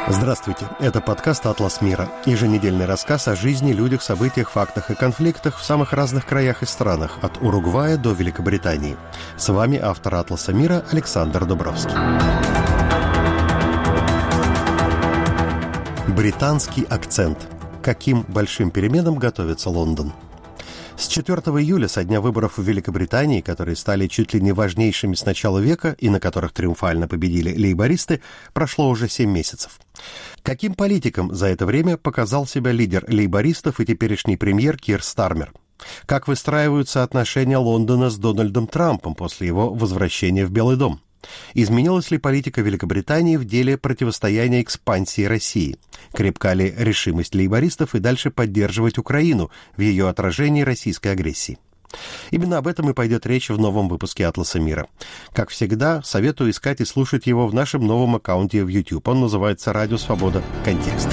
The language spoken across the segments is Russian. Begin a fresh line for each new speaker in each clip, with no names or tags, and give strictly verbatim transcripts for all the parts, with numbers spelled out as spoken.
Здравствуйте, это подкаст «Атлас мира». Еженедельный рассказ о жизни, людях, событиях, фактах и конфликтах в самых разных краях и странах, от Уругвая до Великобритании. С вами автор «Атласа мира» Александр Дубровский. Британский акцент. Каким большим переменам готовится Лондон? С четвёртого июля, со дня выборов в Великобритании, которые стали чуть ли не важнейшими с начала века и на которых триумфально победили лейбористы, прошло уже семь месяцев. Каким политиком за это время показал себя лидер лейбористов и теперешний премьер Кир Стармер? Как выстраиваются отношения Лондона с Дональдом Трампом после его возвращения в Белый дом? Изменилась ли политика Великобритании в деле противостояния экспансии России? Крепка ли решимость лейбористов и дальше поддерживать Украину в ее отражении российской агрессии? Именно об этом и пойдет речь в новом выпуске «Атласа мира». Как всегда, советую искать и слушать его в нашем новом аккаунте в YouTube. Он называется «Радио Свобода. Контекст».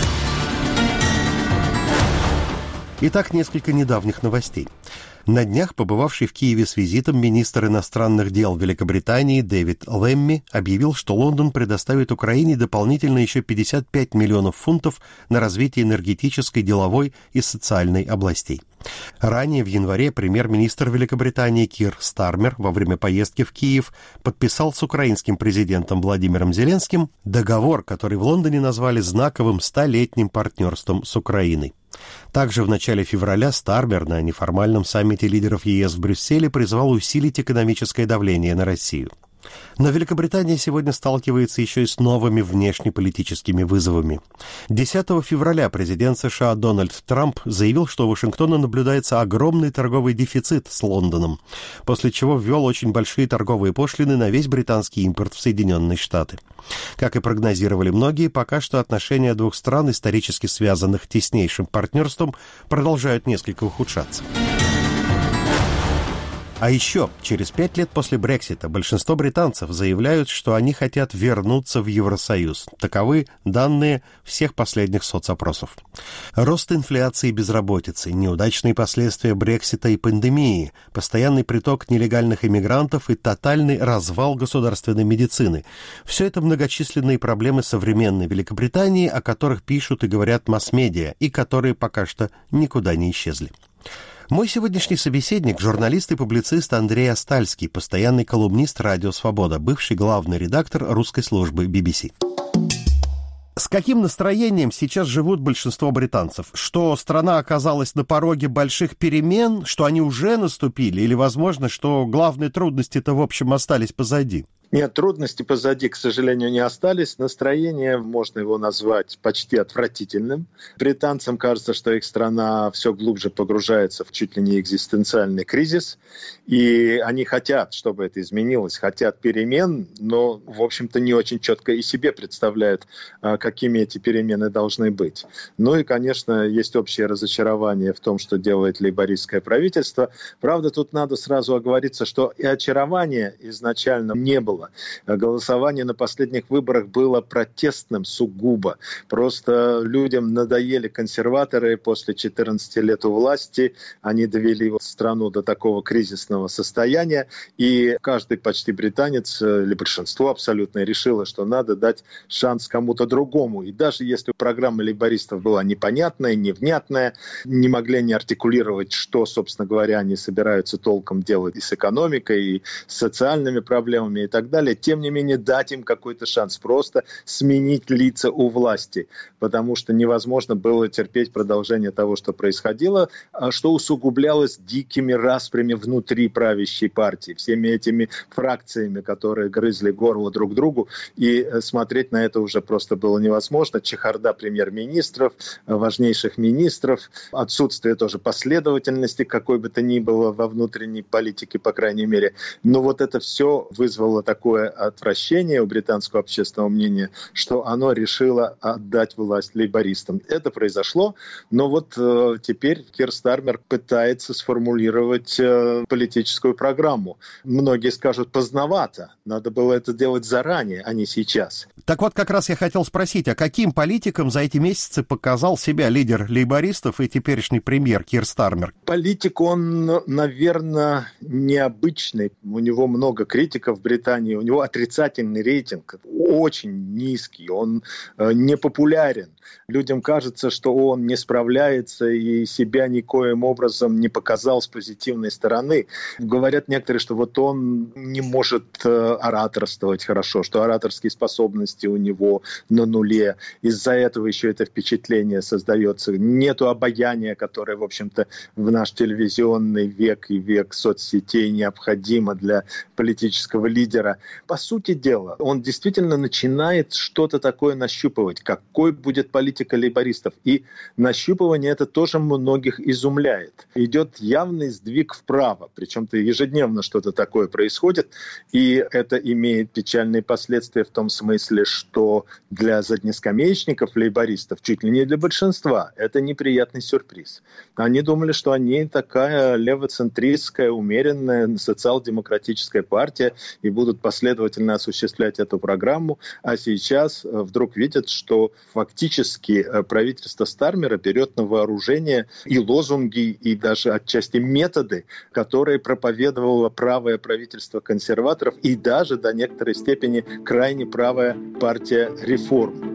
Итак, несколько недавних новостей. На днях побывавший в Киеве с визитом министр иностранных дел Великобритании Дэвид Лэмми объявил, что Лондон предоставит Украине дополнительно еще пятьдесят пять миллионов фунтов на развитие энергетической, деловой и социальной областей. Ранее в январе премьер-министр Великобритании Кир Стармер во время поездки в Киев подписал с украинским президентом Владимиром Зеленским договор, который в Лондоне назвали знаковым столетним партнерством с Украиной. Также в начале февраля Стармер на неформальном саммите лидеров ЕС в Брюсселе призвал усилить экономическое давление на Россию. Но Великобритания сегодня сталкивается еще и с новыми внешнеполитическими вызовами. десятого февраля президент США Дональд Трамп заявил, что у Вашингтона наблюдается огромный торговый дефицит с Лондоном, после чего ввел очень большие торговые пошлины на весь британский импорт в Соединенные Штаты. Как и прогнозировали многие, пока что отношения двух стран, исторически связанных теснейшим партнерством, продолжают несколько ухудшаться. А еще, через пять лет после Брексита большинство британцев заявляют, что они хотят вернуться в Евросоюз. Таковы данные всех последних соцопросов. Рост инфляции и безработицы, неудачные последствия Брексита и пандемии, постоянный приток нелегальных иммигрантов и тотальный развал государственной медицины – все это многочисленные проблемы современной Великобритании, о которых пишут и говорят масс-медиа, и которые пока что никуда не исчезли. Мой сегодняшний собеседник – журналист и публицист Андрей Остальский, постоянный колумнист «Радио Свобода», бывший главный редактор русской службы би би си. С каким настроением сейчас живут большинство британцев? Что страна оказалась на пороге больших перемен, что они уже наступили, или, возможно, что главные трудности-то, в общем, остались позади?
Нет, трудности позади, к сожалению, не остались. Настроение, можно его назвать почти отвратительным. Британцам кажется, что их страна все глубже погружается в чуть ли не экзистенциальный кризис. И они хотят, чтобы это изменилось, хотят перемен, но, в общем-то, не очень четко и себе представляют, какими эти перемены должны быть. Ну и, конечно, есть общее разочарование в том, что делает лейбористское правительство. Правда, тут надо сразу оговориться, что и очарования изначально не было. Голосование на последних выборах было протестным сугубо. Просто людям надоели консерваторы после четырнадцати лет у власти. Они довели страну до такого кризисного состояния. И каждый почти британец, или большинство абсолютно, решило, что надо дать шанс кому-то другому. И даже если программа лейбористов была непонятная, невнятная, не могли они артикулировать, что, собственно говоря, они собираются толком делать и с экономикой, и с социальными проблемами и так далее. Далее, тем не менее, дать им какой-то шанс просто сменить лица у власти, потому что невозможно было терпеть продолжение того, что происходило, что усугублялось дикими распрями внутри правящей партии, всеми этими фракциями, которые грызли горло друг другу, и смотреть на это уже просто было невозможно. Чехарда премьер-министров, важнейших министров, отсутствие тоже последовательности какой бы то ни было во внутренней политике, по крайней мере. Но вот это все вызвало такое отвращение у британского общественного мнения, что оно решило отдать власть лейбористам. Это произошло, но вот э, теперь Кир Стармер пытается сформулировать э, политическую программу. Многие скажут, поздновато. Надо было это делать заранее, а не сейчас.
Так вот, как раз я хотел спросить, а каким политиком за эти месяцы показал себя лидер лейбористов и теперешний премьер Кир Стармер?
Политик он, наверное, необычный. У него много критиков в Британии. Британии, у него отрицательный рейтинг, очень низкий, он не популярен. Людям кажется, что он не справляется и себя никоим образом не показал с позитивной стороны. Говорят некоторые, что вот он не может ораторствовать хорошо, что ораторские способности у него на нуле. Из-за этого еще это впечатление создается. Нету обаяния, которое, в общем-то, в наш телевизионный век и век соцсетей необходимо для политического лидера. По сути дела, он действительно начинает что-то такое нащупывать. Какой будет политика лейбористов? И нащупывание это тоже многих изумляет. Идет явный сдвиг вправо, причем-то ежедневно что-то такое происходит, и это имеет печальные последствия в том смысле, что для заднескамеечников лейбористов, чуть ли не для большинства, это неприятный сюрприз. Они думали, что они такая левоцентристская, умеренная социал-демократическая партия и будут последовательно осуществлять эту программу, а сейчас вдруг видят, что фактически правительство Стармера берет на вооружение и лозунги, и даже отчасти методы, которые проповедовало правое правительство консерваторов и даже до некоторой степени крайне правая партия реформ.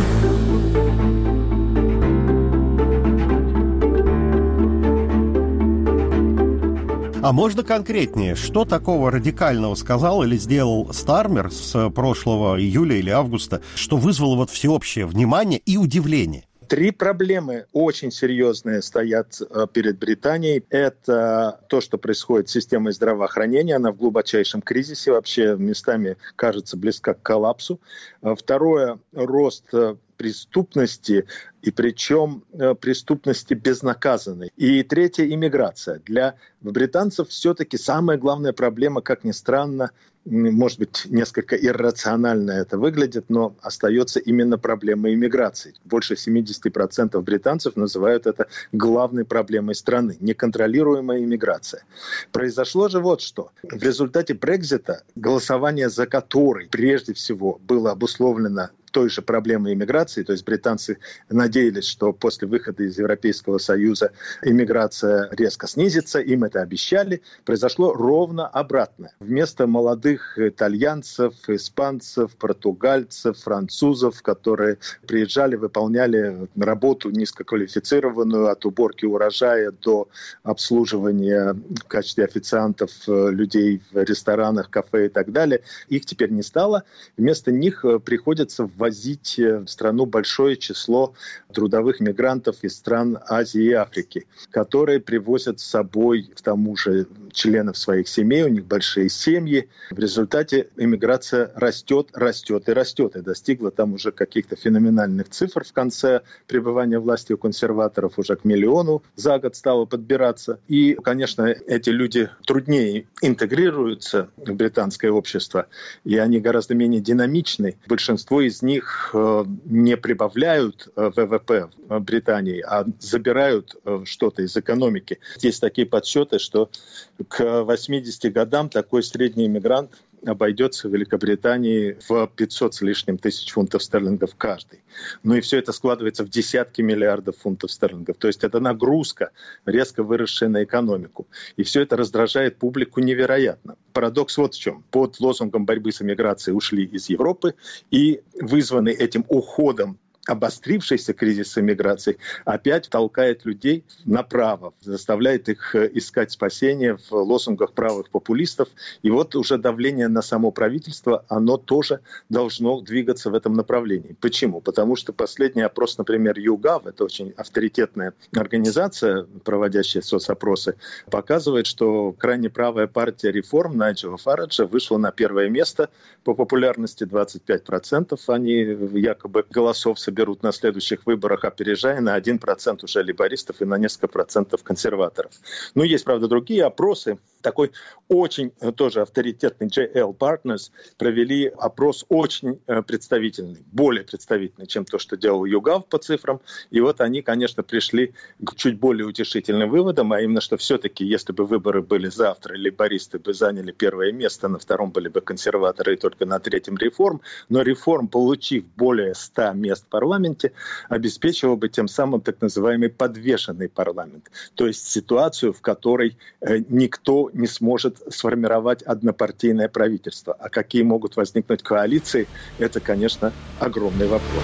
А можно конкретнее, что такого радикального сказал или сделал Стармер с прошлого июля или августа, что вызвало вот всеобщее внимание и удивление?
Три проблемы очень серьезные стоят перед Британией. Это то, что происходит с системой здравоохранения. Она в глубочайшем кризисе, вообще местами кажется близка к коллапсу. Второе – рост преступности, и причем преступности безнаказанной. И третье – иммиграция. Для британцев все-таки самая главная проблема, как ни странно, может быть, несколько иррационально это выглядит, но остается именно проблема иммиграции. Больше семьдесят процентов британцев называют это главной проблемой страны – неконтролируемая иммиграция. Произошло же вот что. В результате Брексита, голосование за который прежде всего было обусловлено той же проблемой иммиграции, то есть британцы надеялись, что после выхода из Европейского Союза иммиграция резко снизится, им это обещали, произошло ровно обратное. Вместо молодых итальянцев, испанцев, португальцев, французов, которые приезжали, выполняли работу низкоквалифицированную от уборки урожая до обслуживания в качестве официантов людей в ресторанах, кафе и так далее, их теперь не стало. Вместо них приходится ввозить в страну большое число трудовых мигрантов из стран Азии и Африки, которые привозят с собой, к тому же, членов своих семей, у них большие семьи. В результате иммиграция растет, растет и растет, и достигла там уже каких-то феноменальных цифр в конце пребывания власти у консерваторов, уже к миллиону за год стало подбираться. И, конечно, эти люди труднее интегрируются в британское общество, и они гораздо менее динамичны. Большинство из них не прибавляют ВВП в Британии, а забирают что-то из экономики. Есть такие подсчеты, что к восьмидесяти годам такой средний иммигрант обойдется в Великобритании в пятьсот с лишним тысяч фунтов стерлингов каждый. Ну и все это складывается в десятки миллиардов фунтов стерлингов. То есть это нагрузка, резко выросшая на экономику. И все это раздражает публику невероятно. Парадокс вот в чем. Под лозунгом борьбы с эмиграцией ушли из Европы, и вызванный этим уходом обострившийся кризис эмиграции опять толкает людей направо, заставляет их искать спасение в лозунгах правых популистов. И вот уже давление на само правительство, оно тоже должно двигаться в этом направлении. Почему? Потому что последний опрос, например, YouGov, это очень авторитетная организация, проводящая соцопросы, показывает, что крайне правая партия реформ Найджела Фараджа вышла на первое место по популярности, двадцать пять процентов они якобы голосов собирают берут на следующих выборах, опережая на один процент уже лейбористов и на несколько процентов консерваторов. Но есть, правда, другие опросы. Такой очень тоже авторитетный джей эл Partners провели опрос очень представительный, более представительный, чем то, что делал YouGov по цифрам. И вот они, конечно, пришли к чуть более утешительным выводам, а именно, что все-таки, если бы выборы были завтра, лейбористы бы заняли первое место, на втором были бы консерваторы и только на третьем реформ. Но реформ, получив более ста мест в парламенте, обеспечивал бы тем самым так называемый подвешенный парламент. То есть ситуацию, в которой никто не сможет сформировать однопартийное правительство. А какие могут возникнуть коалиции, это, конечно, огромный вопрос.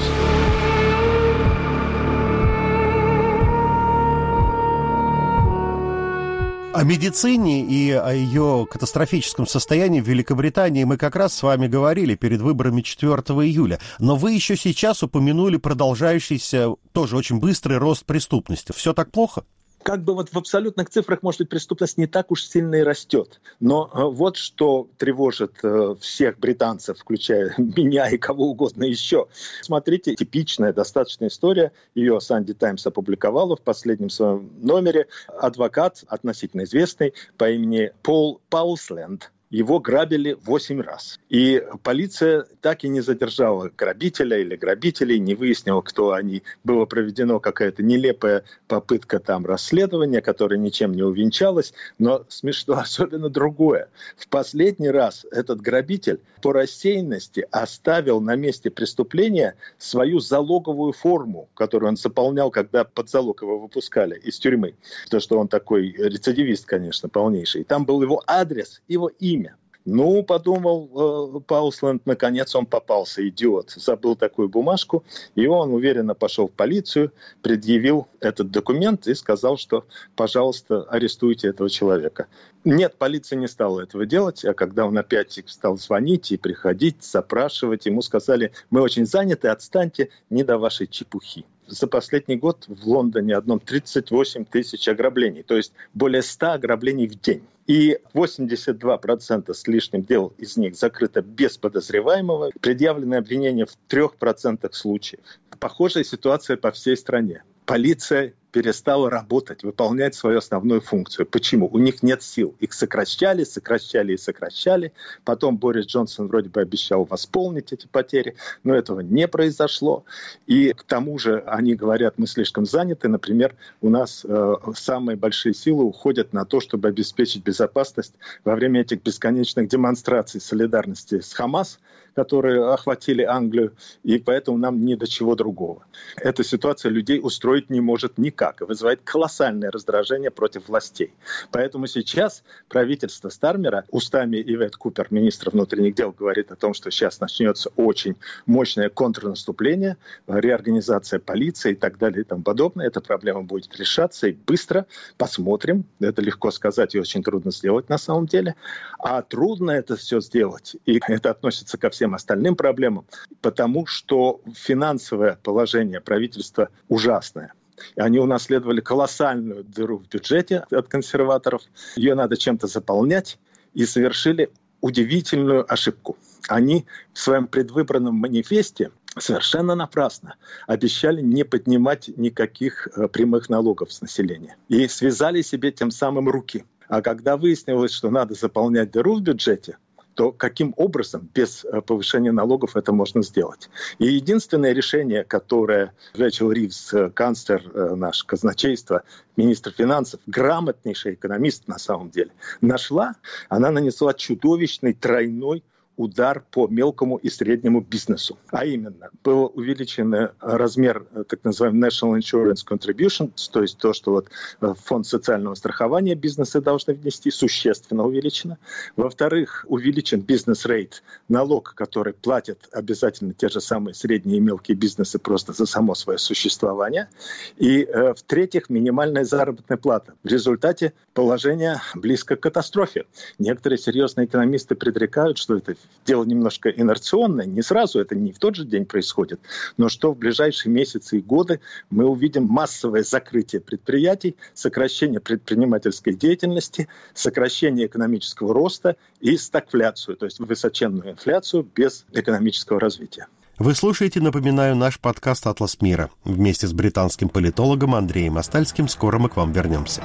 О медицине и о ее катастрофическом состоянии в Великобритании мы как раз с вами говорили перед выборами четвёртого июля. Но вы еще сейчас упомянули продолжающийся, тоже очень быстрый рост преступности. Все так плохо?
Как бы вот в абсолютных цифрах, может быть, преступность не так уж сильно и растет. Но вот что тревожит всех британцев, включая меня и кого угодно еще. Смотрите, типичная достаточно история. Ее Sunday Times опубликовала в последнем своем номере. Адвокат, относительно известный, по имени Пол Паусленд. Его грабили восемь раз. И полиция так и не задержала грабителя или грабителей, не выяснила, кто они. Была проведена какая-то нелепая попытка там расследования, которая ничем не увенчалась. Но смешно особенно другое. В последний раз этот грабитель по рассеянности оставил на месте преступления свою залоговую форму, которую он заполнял, когда под залог его выпускали из тюрьмы. То, что он такой рецидивист, конечно, полнейший. Там был его адрес, его имя. Ну, подумал э, Паусленд, наконец он попался, идиот. Забыл такую бумажку, и он уверенно пошел в полицию, предъявил этот документ и сказал, что, пожалуйста, арестуйте этого человека. Нет, полиция не стала этого делать, а когда он опять стал звонить и приходить, запрашивать, ему сказали: мы очень заняты, отстаньте, не до вашей чепухи. За последний год в Лондоне одном тридцать восемь тысяч ограблений, то есть более ста ограблений в день. И восемьдесят два процента с лишним дел из них закрыто без подозреваемого, предъявлены обвинения в трех процентах случаев. Похожая ситуация по всей стране. Полиция перестала работать, выполнять свою основную функцию. Почему? У них нет сил. Их сокращали, сокращали и сокращали. Потом Борис Джонсон вроде бы обещал восполнить эти потери, но этого не произошло. И к тому же они говорят: мы слишком заняты. Например, у нас э, самые большие силы уходят на то, чтобы обеспечить безопасность во время этих бесконечных демонстраций солидарности с Хамас, которые охватили Англию, и поэтому нам ни до чего другого. Эта ситуация людей устроить не может никак и вызывает колоссальное раздражение против властей. Поэтому сейчас правительство Стармера, устами Ивет Купер, министра внутренних дел, говорит о том, что сейчас начнется очень мощное контрнаступление, реорганизация полиции и так далее и тому подобное. Эта проблема будет решаться и быстро. Посмотрим. Это легко сказать и очень трудно сделать на самом деле. А трудно это все сделать, и это относится ко всем остальным проблемам, потому что финансовое положение правительства ужасное. Они унаследовали колоссальную дыру в бюджете от консерваторов. Ее надо чем-то заполнять, и совершили удивительную ошибку. Они в своем предвыборном манифесте совершенно напрасно обещали не поднимать никаких прямых налогов с населения. И связали себе тем самым руки. А когда выяснилось, что надо заполнять дыру в бюджете, то каким образом без повышения налогов это можно сделать? И единственное решение, которое Рэйчел Ривз, канцлер наш казначейства, министр финансов, грамотнейший экономист на самом деле, нашла, она нанесла чудовищный тройной удар по мелкому и среднему бизнесу. А именно, был увеличен размер так называемый National Insurance Contribution, то есть то, что вот фонд социального страхования бизнесы должны внести, существенно увеличено. Во-вторых, увеличен бизнес-рейт, налог, который платят обязательно те же самые средние и мелкие бизнесы просто за само свое существование. И, в-третьих, минимальная заработная плата. В результате положение близко к катастрофе. Некоторые серьезные экономисты предрекают, что это дело немножко инерционное, не сразу, это не в тот же день происходит, но что в ближайшие месяцы и годы мы увидим массовое закрытие предприятий, сокращение предпринимательской деятельности, сокращение экономического роста и стагфляцию, то есть высоченную инфляцию без экономического развития.
Вы слушаете, напоминаю, наш подкаст «Атлас мира». Вместе с британским политологом Андреем Остальским скоро мы к вам вернемся.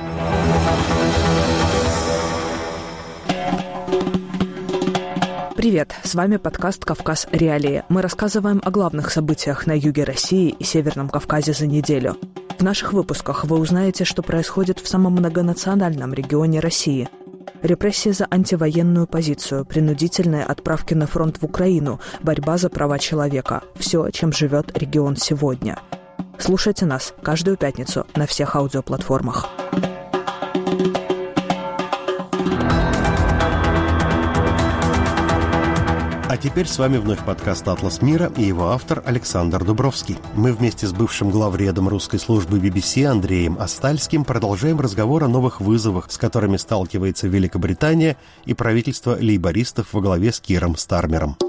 Привет, с вами подкаст «Кавказ. Реалии». Мы рассказываем о главных событиях на юге России и Северном Кавказе за неделю. В наших выпусках вы узнаете, что происходит в самом многонациональном регионе России. Репрессии за антивоенную позицию, принудительные отправки на фронт в Украину, борьба за права человека. Все, чем живет регион сегодня. Слушайте нас каждую пятницу на всех аудиоплатформах.
А теперь с вами вновь подкаст «Атлас мира» и его автор Александр Дубровский. Мы вместе с бывшим главредом русской службы би би си Андреем Остальским продолжаем разговор о новых вызовах, с которыми сталкивается Великобритания и правительство лейбористов во главе с Киром Стармером.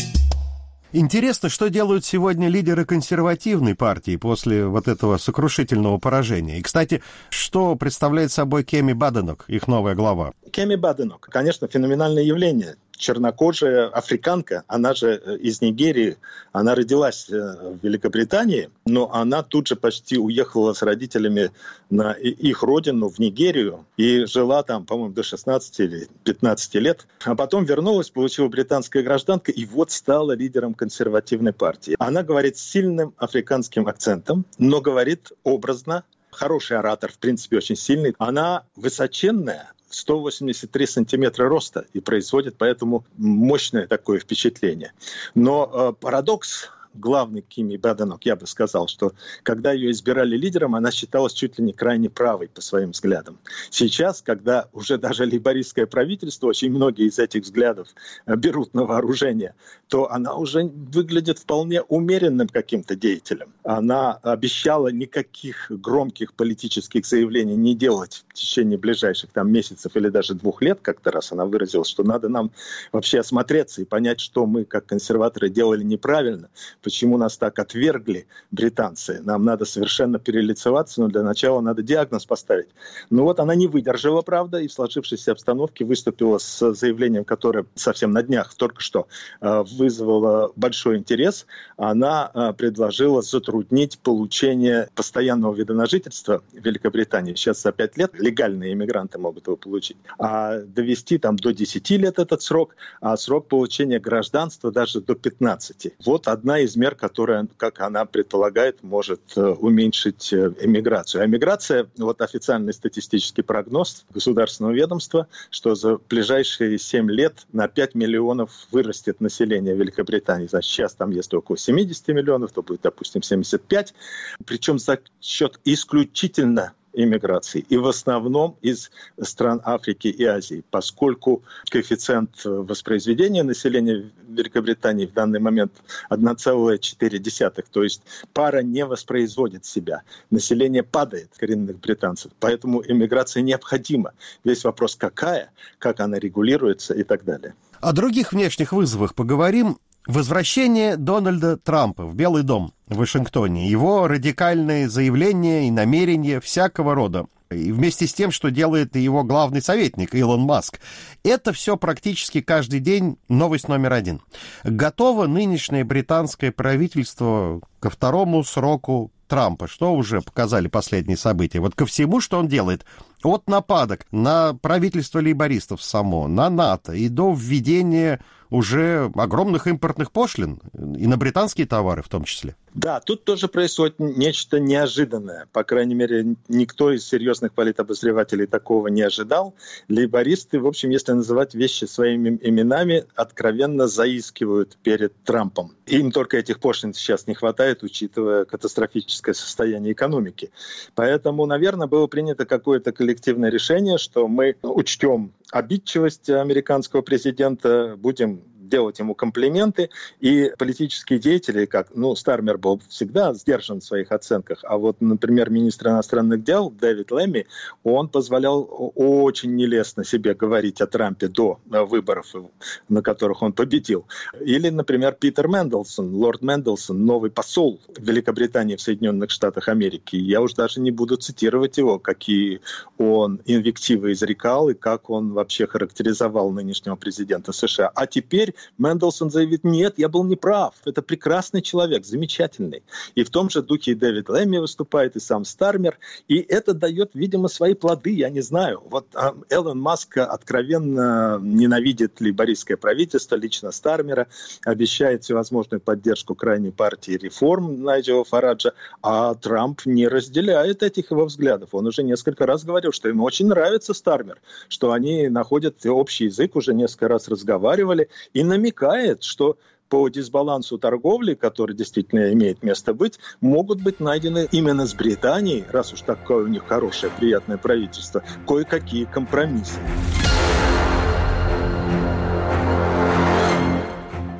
Интересно, что делают сегодня лидеры консервативной партии после вот этого сокрушительного поражения. И, кстати, что представляет собой Кеми Баденок, их новая глава?
Кеми Баденок, конечно, феноменальное явление. Чернокожая африканка, она же из Нигерии, она родилась в Великобритании, но она тут же почти уехала с родителями на их родину, в Нигерию, и жила там, по-моему, до шестнадцати или пятнадцати лет. А потом вернулась, получила британское гражданство, и вот стала лидером консервативной партии. Она говорит с сильным африканским акцентом, но говорит образно. Хороший оратор, в принципе, очень сильный. Она высоченная, сто восемьдесят три сантиметра роста, и производит поэтому мощное такое впечатление. Но э, парадокс главный Кеми Баденок, я бы сказал, что когда ее избирали лидером, она считалась чуть ли не крайне правой по своим взглядам. Сейчас, когда уже даже лейбористское правительство, очень многие из этих взглядов берут на вооружение, то она уже выглядит вполне умеренным каким-то деятелем. Она обещала никаких громких политических заявлений не делать в течение ближайших там, месяцев или даже двух лет. Как-то раз она выразилась, что надо нам вообще осмотреться и понять, что мы, как консерваторы, делали неправильно, почему нас так отвергли британцы. Нам надо совершенно перелицеваться, но для начала надо диагноз поставить. Но вот она не выдержала, правда, и в сложившейся обстановке выступила с заявлением, которое совсем на днях, только что, вызвало большой интерес. Она предложила затруднить получение постоянного вида на жительство в Великобритании. Сейчас за пять лет легальные иммигранты могут его получить. А довести там до десяти лет этот срок, а срок получения гражданства даже до пятнадцати. Вот одна из мер, которая, как она предполагает, может уменьшить эмиграцию. А эмиграция, вот официальный статистический прогноз государственного ведомства, что за ближайшие семь лет на пять миллионов вырастет население Великобритании. Значит, сейчас там есть около семьдесят миллионов, то будет, допустим, семьдесят пять. Причем за счет исключительно иммиграции. И в основном из стран Африки и Азии, поскольку коэффициент воспроизведения населения Великобритании в данный момент один целых четыре десятых, то есть пара не воспроизводит себя. Население падает, коренных британцев, поэтому иммиграция необходима. Весь вопрос какая, как она регулируется и так далее.
О других внешних вызовах поговорим. Возвращение Дональда Трампа в Белый дом в Вашингтоне, его радикальные заявления и намерения всякого рода, и вместе с тем, что делает его главный советник Илон Маск, это все практически каждый день новость номер один. Готово нынешнее британское правительство ко второму сроку Трампа, что уже показали последние события. Вот ко всему, что он делает, от нападок на правительство лейбористов само, на НАТО и до введения уже огромных импортных пошлин, и на британские товары в том числе.
Да, тут тоже происходит нечто неожиданное. По крайней мере, никто из серьезных политобозревателей такого не ожидал. Лейбористы, в общем, если называть вещи своими именами, откровенно заискивают перед Трампом. Им только этих пошлин сейчас не хватает, учитывая катастрофическое состояние экономики. Поэтому, наверное, было принято какое-то коллективное решение, что мы учтем обидчивость американского президента, будем делать ему комплименты, и политические деятели, как, ну, Стармер был всегда сдержан в своих оценках, а вот, например, министр иностранных дел Дэвид Лэмми, он позволял очень нелестно себе говорить о Трампе до выборов, на которых он победил. Или, например, Питер Менделсон, лорд Менделсон, новый посол Великобритании в Соединенных Штатах Америки. Я уж даже не буду цитировать его, какие он инвективы изрекал и как он вообще характеризовал нынешнего президента США. А теперь Менделсон заявит: нет, я был неправ, это прекрасный человек, замечательный. И в том же духе и Дэвид Лэмми выступает, и сам Стармер. И это дает, видимо, свои плоды, я не знаю. Вот а, Элон Маск откровенно ненавидит лейбористское правительство, лично Стармера, обещает всевозможную поддержку крайней партии реформ Найджела Фараджа, а Трамп не разделяет этих его взглядов. Он уже несколько раз говорил, что ему очень нравится Стармер, что они находят общий язык, уже несколько раз разговаривали, и намекает, что по дисбалансу торговли, который действительно имеет место быть, могут быть найдены именно с Британией, раз уж такое у них хорошее, приятное правительство, кое-какие компромиссы.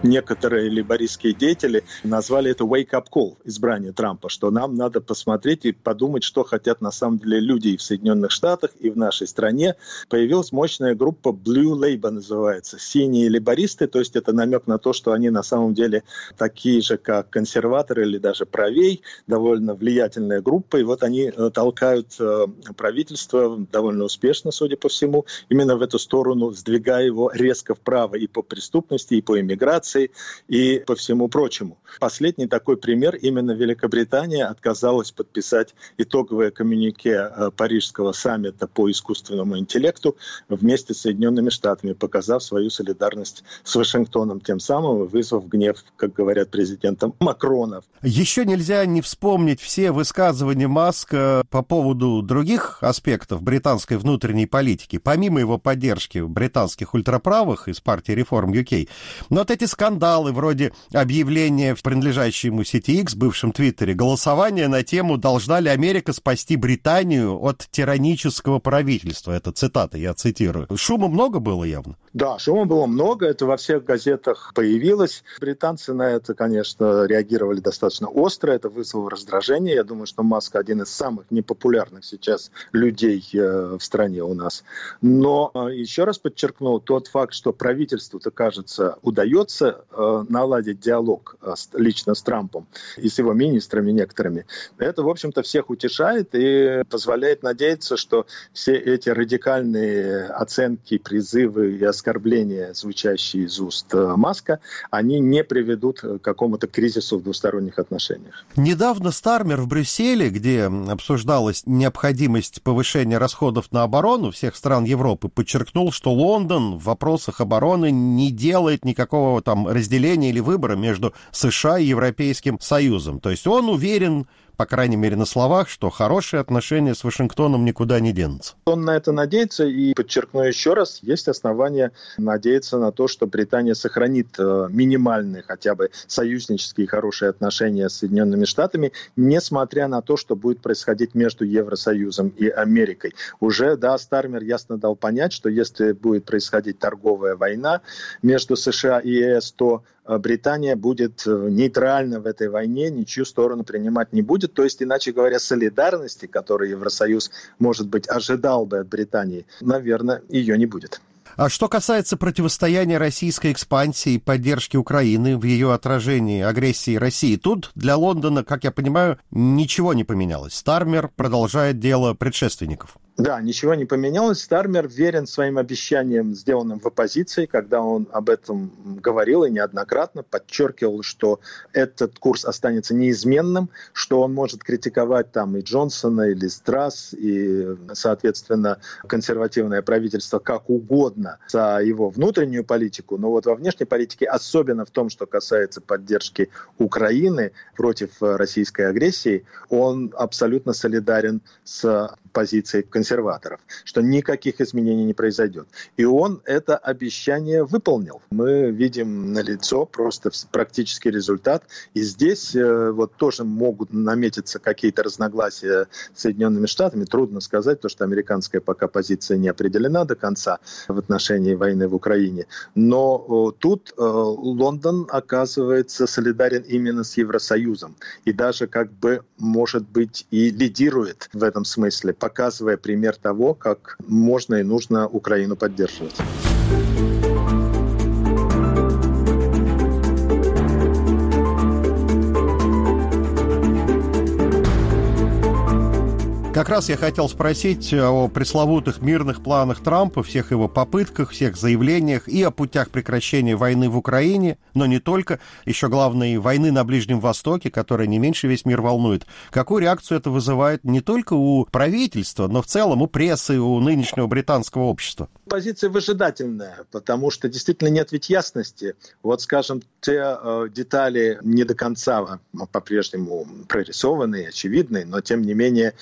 некоторые лейбористские деятели назвали это wake-up call, избрание Трампа, что нам надо посмотреть и подумать, что хотят на самом деле люди и в Соединенных Штатах, и в нашей стране. Появилась мощная группа Blue Labour, называется, синие лейбористы, то есть это намек на то, что они на самом деле такие же, как консерваторы или даже правей, довольно влиятельная группа, и вот они толкают правительство довольно успешно, судя по всему, именно в эту сторону, сдвигая его резко вправо и по преступности, и по иммиграции, и по всему прочему. Последний такой пример, именно Великобритания отказалась подписать итоговое коммюнике Парижского саммита по искусственному интеллекту вместе с Соединенными Штатами, показав свою солидарность с Вашингтоном, тем самым вызвав гнев, как говорят, президента Макрона.
Еще нельзя не вспомнить все высказывания Маска по поводу других аспектов британской внутренней политики, помимо его поддержки британских ультраправых из партии Reform ю кей. Но вот эти скандалы, вроде объявления в принадлежащей ему сети X, бывшем Твиттере, голосование на тему «Должна ли Америка спасти Британию от тиранического правительства?» Это цитата, я цитирую. Шума много было явно?
Да, шума было много, это во всех газетах появилось. Британцы на это, конечно, реагировали достаточно остро, это вызвало раздражение. Я думаю, что Маск один из самых непопулярных сейчас людей в стране у нас. Но еще раз подчеркну тот факт, что правительству-то, кажется, удается наладить диалог лично с Трампом и с его министрами некоторыми. Это, в общем-то, всех утешает и позволяет надеяться, что все эти радикальные оценки, призывы и оскорбления, звучащие из уст Маска, они не приведут к какому-то кризису в двусторонних отношениях.
Недавно Стармер в Брюсселе, где обсуждалась необходимость повышения расходов на оборону всех стран Европы, подчеркнул, что Лондон в вопросах обороны не делает никакого там разделения или выбора между США и Европейским Союзом. То есть он уверен, по крайней мере на словах, что хорошие отношения с Вашингтоном никуда не денутся.
Он на это надеется, и, подчеркну еще раз, есть основания надеяться на то, что Британия сохранит минимальные, хотя бы союзнические хорошие отношения с Соединенными Штатами, несмотря на то, что будет происходить между Евросоюзом и Америкой. Уже, да, Стармер ясно дал понять, что если будет происходить торговая война между США и ЕС, то Британия будет нейтральна в этой войне, ничью сторону принимать не будет. То есть, иначе говоря, солидарности, которую Евросоюз, может быть, ожидал бы от Британии, наверное, ее не будет.
А что касается противостояния российской экспансии и поддержки Украины в ее отражении агрессии России, тут для Лондона, как я понимаю, ничего не поменялось. Стармер продолжает дело предшественников.
Да, ничего не поменялось. Стармер верен своим обещаниям, сделанным в оппозиции, когда он об этом говорил и неоднократно подчеркивал, что этот курс останется неизменным, что он может критиковать там и Джонсона, и Лиз Трасс, и, соответственно, консервативное правительство как угодно за его внутреннюю политику, но вот во внешней политике, особенно в том, что касается поддержки Украины против российской агрессии, он абсолютно солидарен с позицией консерваторов, что никаких изменений не произойдет. И он это обещание выполнил. Мы видим налицо просто практический результат. И здесь э, вот тоже могут наметиться какие-то разногласия с Соединенными Штатами. Трудно сказать, потому что американская пока позиция не определена до конца в отношении войны в Украине. Но э, тут э, Лондон оказывается солидарен именно с Евросоюзом. И даже как бы, может быть, и лидирует в этом смысле, показывая пример того, как можно и нужно Украину поддерживать.
Как раз я хотел спросить о пресловутых мирных планах Трампа, всех его попытках, всех заявлениях и о путях прекращения войны в Украине, но не только, еще главное, войны на Ближнем Востоке, которая не меньше весь мир волнует. Какую реакцию это вызывает не только у правительства, но в целом у прессы, у нынешнего британского общества?
Позиция выжидательная, потому что действительно нет ведь ясности. Вот, скажем, те э, детали не до конца по-прежнему прорисованные, очевидные, но тем не менее вроде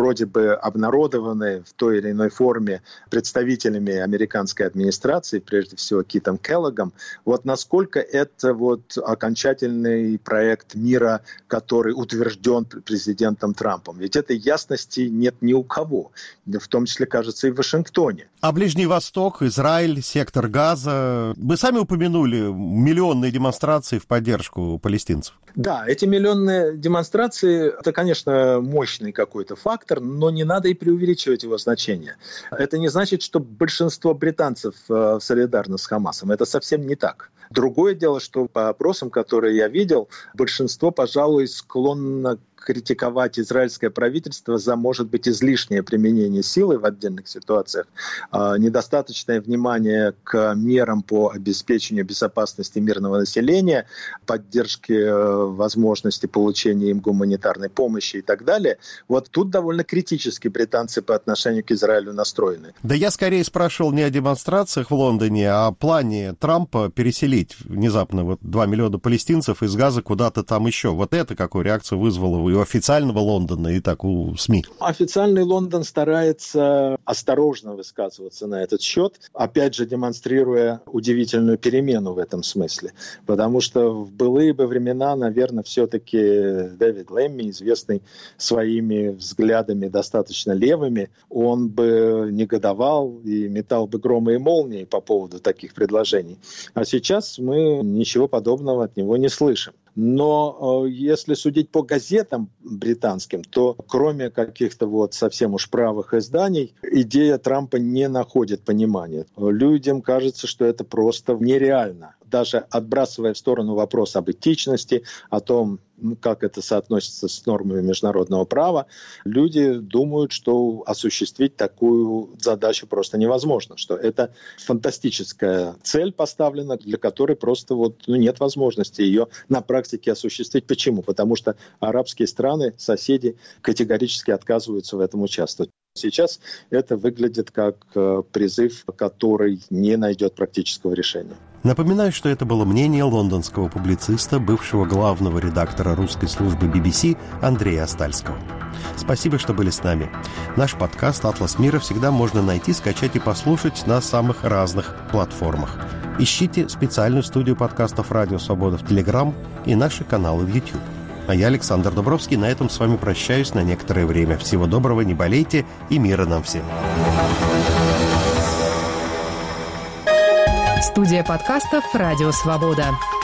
вроде бы обнародованы в той или иной форме представителями американской администрации, прежде всего Китом Келлогом, вот насколько это вот окончательный проект мира, который утвержден президентом Трампом. Ведь этой ясности нет ни у кого, в том числе, кажется, и в Вашингтоне.
А Ближний Восток, Израиль, сектор Газа. Вы сами упомянули миллионные демонстрации в поддержку палестинцев.
Да, эти миллионные демонстрации – это, конечно, мощный какой-то фактор, но не надо и преувеличивать его значение. Это не значит, что большинство британцев солидарны с Хамасом. Это совсем не так. Другое дело, что по опросам, которые я видел, большинство, пожалуй, склонно критиковать израильское правительство за, может быть, излишнее применение силы в отдельных ситуациях, недостаточное внимание к мерам по обеспечению безопасности мирного населения, поддержке возможности получения им гуманитарной помощи и так далее. Вот тут довольно критически британцы по отношению к Израилю настроены.
Да я скорее спрашивал не о демонстрациях в Лондоне, а о плане Трампа переселить внезапно вот два миллиона палестинцев из Газа куда-то там еще. Вот это какую реакцию вызвало у официального Лондона и так у СМИ?
Официальный Лондон старается осторожно высказываться на этот счет, опять же демонстрируя удивительную перемену в этом смысле. Потому что в былые бы времена, наверное, все-таки Дэвид Лэмми, известный своими взглядами достаточно левыми, он бы негодовал и метал бы громы и молнии по поводу таких предложений. А сейчас мы ничего подобного от него не слышим. Но э, если судить по газетам британским, то кроме каких-то вот совсем уж правых изданий, идея Трампа не находит понимания. Людям кажется, что это просто нереально. Даже отбрасывая в сторону вопрос об этичности, о том, как это соотносится с нормами международного права, люди думают, что осуществить такую задачу просто невозможно, что это фантастическая цель поставлена, для которой просто вот, ну, нет возможности ее на практике осуществить. Почему? Потому что арабские страны, соседи категорически отказываются в этом участвовать. Сейчас это выглядит как призыв, который не найдет практического решения.
Напоминаю, что это было мнение лондонского публициста, бывшего главного редактора русской службы би би си Андрея Остальского. Спасибо, что были с нами. Наш подкаст «Атлас мира» всегда можно найти, скачать и послушать на самых разных платформах. Ищите специальную студию подкастов «Радио Свобода» в Телеграм и наши каналы в YouTube. А я, Александр Дубровский, на этом с вами прощаюсь на некоторое время. Всего доброго, не болейте и мира нам всем.
Студия подкастов «Радио Свобода».